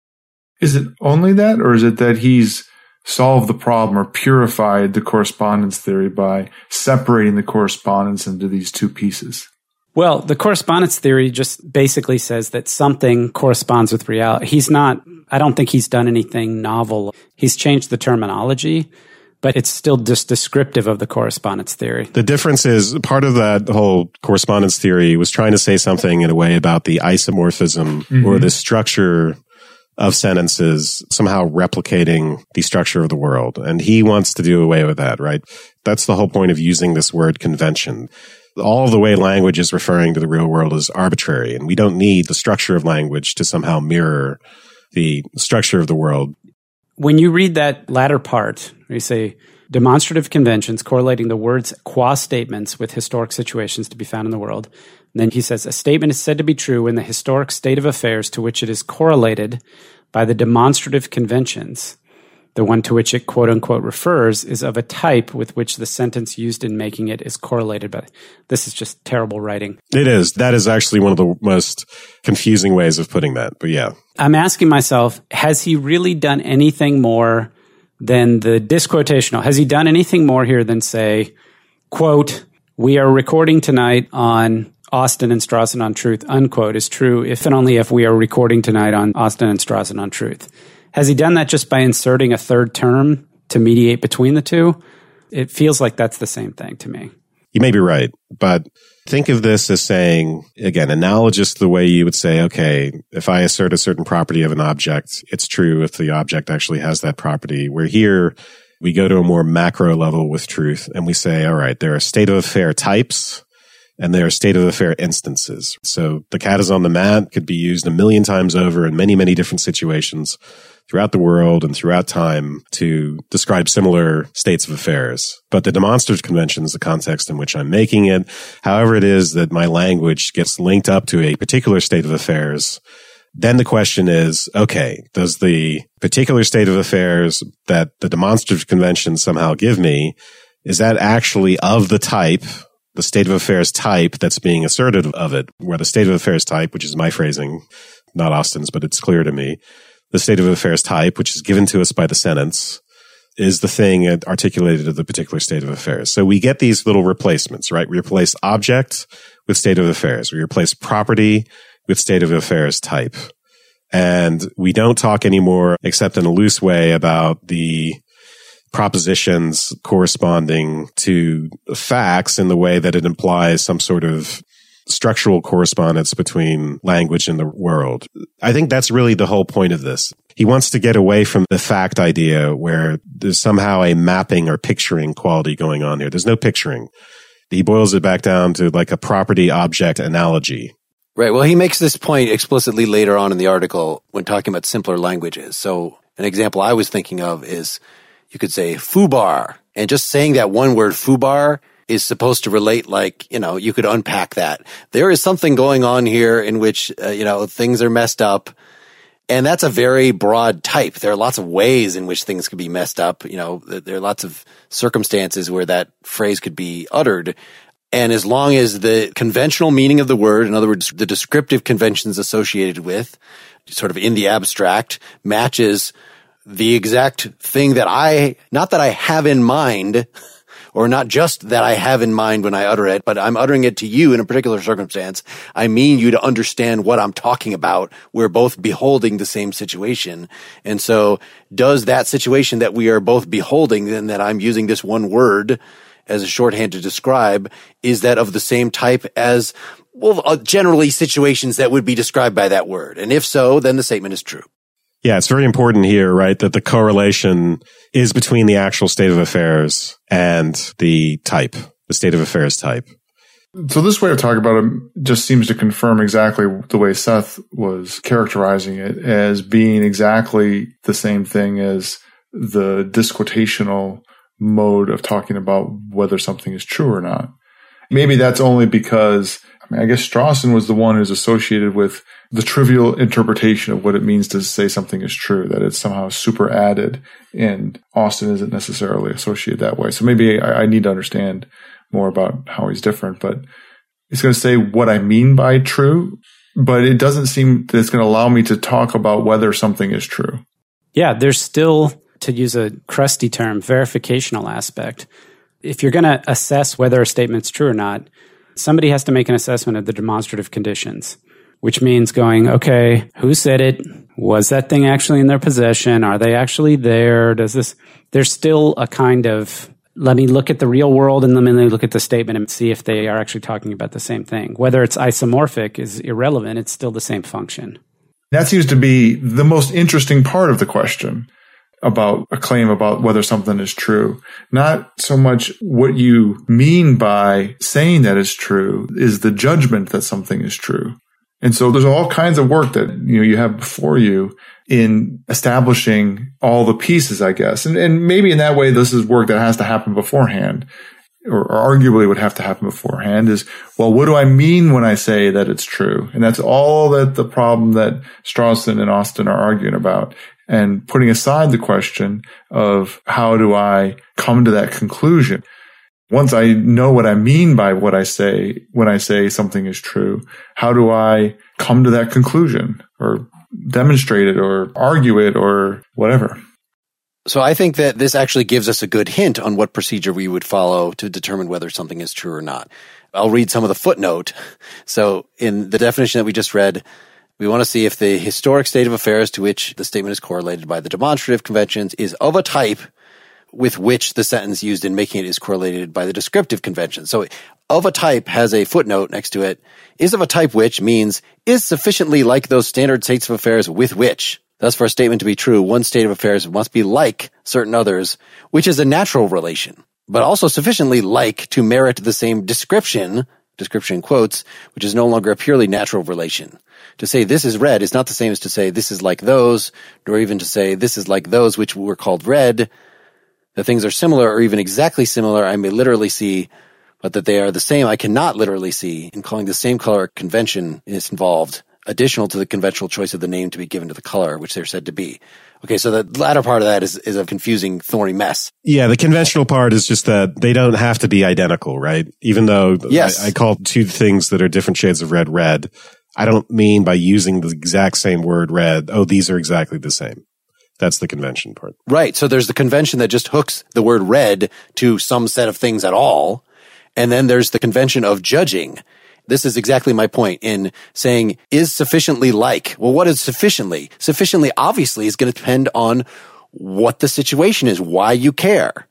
Is it only that, or is it that he's solved the problem or purified the correspondence theory by separating the correspondence into these two pieces? Well, the correspondence theory just basically says that something corresponds with reality. He's not, I don't think he's done anything novel. He's changed the terminology, but it's still just descriptive of the correspondence theory. The difference is part of that whole correspondence theory was trying to say something in a way about the isomorphism mm-hmm. or the structure of sentences somehow replicating the structure of the world. And he wants to do away with that, right? That's the whole point of using this word convention. All of the way language is referring to the real world is arbitrary, and we don't need the structure of language to somehow mirror the structure of the world. When you read that latter part, you say demonstrative conventions correlating the words qua statements with historic situations to be found in the world. And then he says, a statement is said to be true in the historic state of affairs to which it is correlated by the demonstrative conventions. The one to which it quote unquote refers is of a type with which the sentence used in making it is correlated by. This is just terrible writing. It is. That is actually one of the most confusing ways of putting that. But yeah. I'm asking myself, has he really done anything more than the disquotational? Has he done anything more here than say, quote, we are recording tonight on Austin and Strawson on Truth, unquote, is true if and only if we are recording tonight on Austin and Strawson on Truth. Has he done that just by inserting a third term to mediate between the two? It feels like that's the same thing to me. You may be right, but think of this as saying, again, analogous to the way you would say, okay, if I assert a certain property of an object, it's true if the object actually has that property. Where here, we go to a more macro level with truth, and we say, all right, there are state of affair types, and there are state of affair instances. So the cat is on the mat could be used a million times over in many, many different situations throughout the world and throughout time to describe similar states of affairs. But the demonstrative convention is the context in which I'm making it. However it is that my language gets linked up to a particular state of affairs, then the question is, okay, does the particular state of affairs that the demonstrative convention somehow give me, is that actually of the type, the state of affairs type that's being asserted of it, where the state of affairs type, which is my phrasing, not Austin's, but it's clear to me, the state of affairs type, which is given to us by the sentence, is the thing articulated of the particular state of affairs. So we get these little replacements, right? We replace object with state of affairs. We replace property with state of affairs type. And we don't talk anymore, except in a loose way, about the propositions corresponding to facts in the way that it implies some sort of structural correspondence between language and the world. I think that's really the whole point of this. He wants to get away from the fact idea where there's somehow a mapping or picturing quality going on here. There's no picturing. He boils it back down to like a property object analogy. Right. Well, he makes this point explicitly later on in the article when talking about simpler languages. So an example I was thinking of is you could say foobar, and just saying that one word foobar is supposed to relate like, you know, you could unpack that. There is something going on here in which, uh, you know, things are messed up. And that's a very broad type. There are lots of ways in which things could be messed up. You know, there are lots of circumstances where that phrase could be uttered. And as long as the conventional meaning of the word, in other words, the descriptive conventions associated with, sort of in the abstract, matches the exact thing that I, not that I have in mind, or not just that I have in mind when I utter it, but I'm uttering it to you in a particular circumstance. I mean you to understand what I'm talking about. We're both beholding the same situation. And so does that situation that we are both beholding, and that I'm using this one word as a shorthand to describe, is that of the same type as, well, uh, generally situations that would be described by that word? And if so, then the statement is true. Yeah, it's very important here, right, that the correlation is between the actual state of affairs and the type, the state of affairs type. So this way of talking about it just seems to confirm exactly the way Seth was characterizing it, as being exactly the same thing as the disquotational mode of talking about whether something is true or not. Maybe that's only because, I mean, I guess Strawson was the one who's associated with the trivial interpretation of what it means to say something is true, that it's somehow super added, and Austin isn't necessarily associated that way. So maybe I, I need to understand more about how he's different, but it's going to say what I mean by true, but it doesn't seem that it's going to allow me to talk about whether something is true. Yeah, there's still, to use a crusty term, verificational aspect. If you're going to assess whether a statement's true or not, somebody has to make an assessment of the demonstrative conditions, which means going, okay, who said it? Was that thing actually in their possession? Are they actually there? Does this, there's still a kind of, let me look at the real world and then let me look at the statement and see if they are actually talking about the same thing. Whether it's isomorphic is irrelevant. It's still the same function. That seems to be the most interesting part of the question about a claim about whether something is true. Not so much what you mean by saying that is true is the judgment that something is true. And so there's all kinds of work that, you know, you have before you in establishing all the pieces, I guess. And, and maybe in that way, this is work that has to happen beforehand, or, or arguably would have to happen beforehand, is, well, what do I mean when I say that it's true? And that's all that the problem that Strawson and Austin are arguing about. And putting aside the question of how do I come to that conclusion? Once I know what I mean by what I say when I say something is true, how do I come to that conclusion, or demonstrate it, or argue it, or whatever? So I think that this actually gives us a good hint on what procedure we would follow to determine whether something is true or not. I'll read some of the footnote. So in the definition that we just read, we want to see if the historic state of affairs to which the statement is correlated by the demonstrative conventions is of a type with which the sentence used in making it is correlated by the descriptive convention. So of a type has a footnote next to it. Is of a type which means is sufficiently like those standard states of affairs with which. Thus, for a statement to be true, one state of affairs must be like certain others, which is a natural relation, but also sufficiently like to merit the same description, description in quotes, which is no longer a purely natural relation. To say this is red is not the same as to say this is like those, nor even to say this is like those which were called red. That things are similar or even exactly similar, I may literally see, but that they are the same, I cannot literally see. In calling the same color convention is involved, additional to the conventional choice of the name to be given to the color, which they're said to be. Okay, so the latter part of that is, is a confusing, thorny mess. Yeah, the conventional part is just that they don't have to be identical, right? Even though yes. I, I call two things that are different shades of red, red, I don't mean by using the exact same word red, oh, these are exactly the same. That's the convention part. Right. So there's the convention that just hooks the word red to some set of things at all. And then there's the convention of judging. This is exactly my point in saying, is sufficiently like? Well, what is sufficiently? Sufficiently obviously is going to depend on what the situation is, why you care.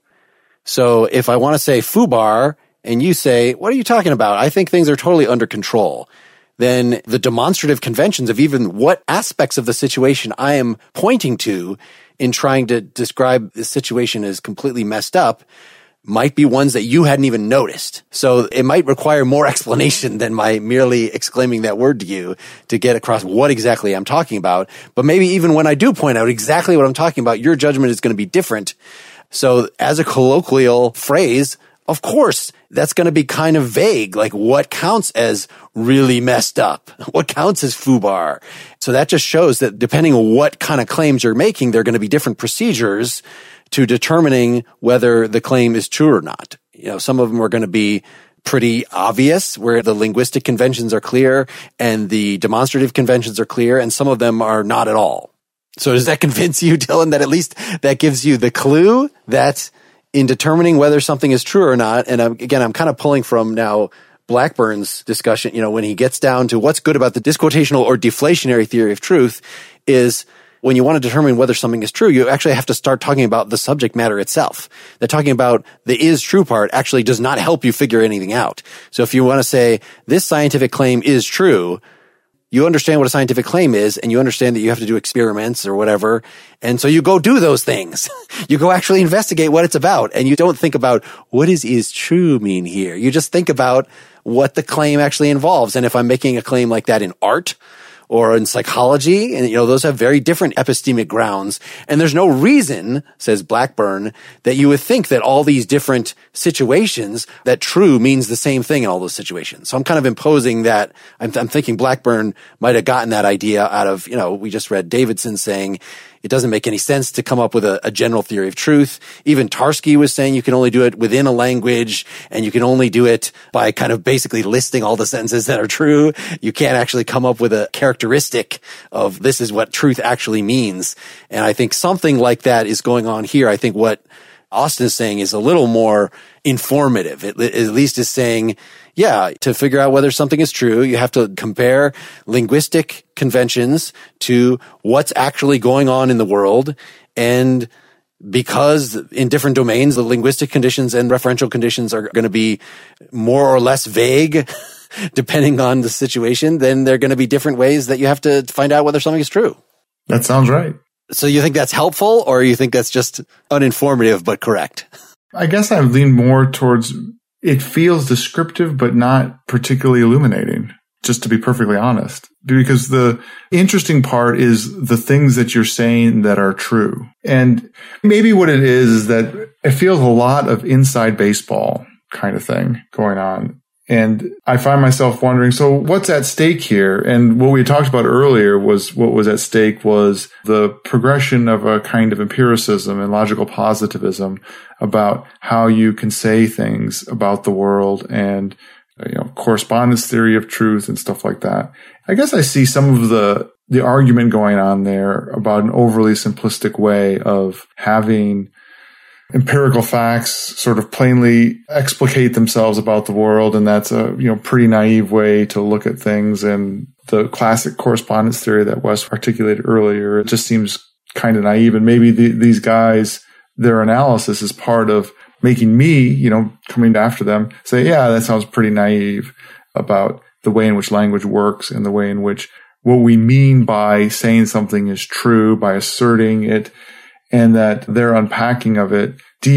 So if I want to say foobar and you say, what are you talking about? I think things are totally under control. Then the demonstrative conventions of even what aspects of the situation I am pointing to in trying to describe the situation as completely messed up might be ones that you hadn't even noticed. So it might require more explanation than my merely exclaiming that word to you to get across what exactly I'm talking about. But maybe even when I do point out exactly what I'm talking about, your judgment is going to be different. So as a colloquial phrase, of course, that's going to be kind of vague. Like what counts as really messed up? What counts as foobar? So that just shows that depending on what kind of claims you're making, there are going to be different procedures to determining whether the claim is true or not. You know, some of them are going to be pretty obvious where the linguistic conventions are clear and the demonstrative conventions are clear, and some of them are not at all. So does that convince you, Dylan, that at least that gives you the clue that in determining whether something is true or not, and I'm, again, I'm kind of pulling from now Blackburn's discussion, you know, when he gets down to what's good about the disquotational or deflationary theory of truth is when you want to determine whether something is true, you actually have to start talking about the subject matter itself. That talking about the is true part actually does not help you figure anything out. So if you want to say this scientific claim is true, you understand what a scientific claim is, and you understand that you have to do experiments or whatever. And so you go do those things. You go actually investigate what it's about. And you don't think about what does is true mean here. You just think about what the claim actually involves. And if I'm making a claim like that in art or in psychology, and you know, those have very different epistemic grounds. And there's no reason, says Blackburn, that you would think that all these different situations, that true means the same thing in all those situations. So I'm kind of imposing that. I'm, I'm thinking Blackburn might have gotten that idea out of, you know, we just read Davidson saying it doesn't make any sense to come up with a, a general theory of truth. Even Tarski was saying you can only do it within a language, and you can only do it by kind of basically listing all the sentences that are true. You can't actually come up with a characteristic of this is what truth actually means. And I think something like that is going on here. I think what Austin is saying is a little more informative. It at least is saying, yeah, to figure out whether something is true, you have to compare linguistic conventions to what's actually going on in the world. And because in different domains, the linguistic conditions and referential conditions are going to be more or less vague, depending on the situation, then there are going to be different ways that you have to find out whether something is true. That sounds right. So you think that's helpful, or you think that's just uninformative but correct? I guess I lean more towards it feels descriptive but not particularly illuminating, just to be perfectly honest. Because the interesting part is the things that you're saying that are true. And maybe what it is is that it feels a lot of inside baseball kind of thing going on. And I find myself wondering, so what's at stake here? And what we talked about earlier was what was at stake was the progression of a kind of empiricism and logical positivism about how you can say things about the world and, you know, correspondence theory of truth and stuff like that. I guess I see some of the, the argument going on there about an overly simplistic way of having empirical facts sort of plainly explicate themselves about the world. And that's a, you know, pretty naive way to look at things. And the classic correspondence theory that Wes articulated earlier, it just seems kind of naive. And maybe the, these guys, their analysis is part of making me, you know, coming after them, say, yeah, that sounds pretty naive about the way in which language works and the way in which what we mean by saying something is true, by asserting it, and that their unpacking of it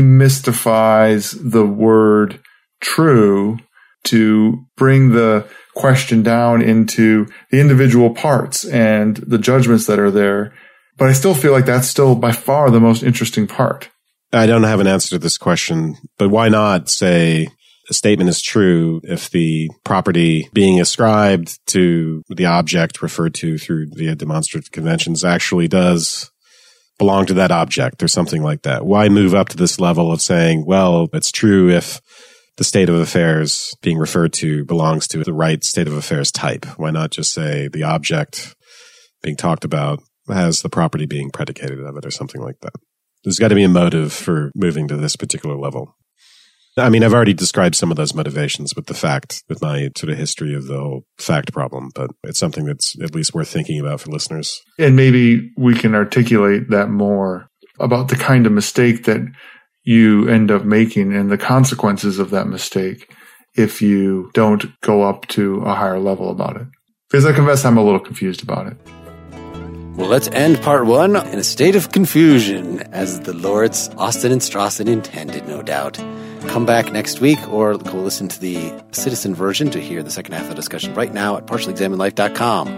demystifies the word true to bring the question down into the individual parts and the judgments that are there. But I still feel like that's still by far the most interesting part. I don't have an answer to this question, but why not say a statement is true if the property being ascribed to the object referred to through via demonstrative conventions actually does belong to that object or something like that? Why move up to this level of saying, well, it's true if the state of affairs being referred to belongs to the right state of affairs type? Why not just say the object being talked about has the property being predicated of it or something like that? There's got to be a motive for moving to this particular level. I mean, I've already described some of those motivations with the fact, with my sort of history of the whole fact problem, but it's something that's at least worth thinking about for listeners. And maybe we can articulate that more about the kind of mistake that you end up making and the consequences of that mistake if you don't go up to a higher level about it. Because I confess I'm a little confused about it. Well, let's end part one in a state of confusion, as the Lords Austen and Strawson intended, no doubt. Come back next week, or go listen to the Citizen version to hear the second half of the discussion right now at partially examined life dot com.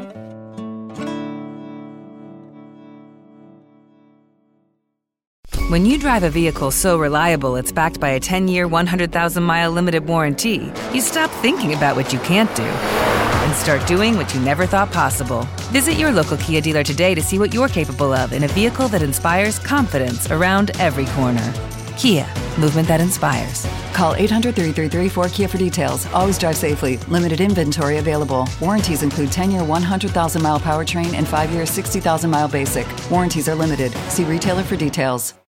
When you drive a vehicle so reliable it's backed by a ten-year, one hundred thousand mile limited warranty, you stop thinking about what you can't do and start doing what you never thought possible. Visit your local Kia dealer today to see what you're capable of in a vehicle that inspires confidence around every corner. Kia, movement that inspires. Call eight hundred, three three three, four K I A for details. Always drive safely. Limited inventory available. Warranties include ten-year, one hundred thousand mile powertrain and five-year, sixty thousand mile basic. Warranties are limited. See retailer for details.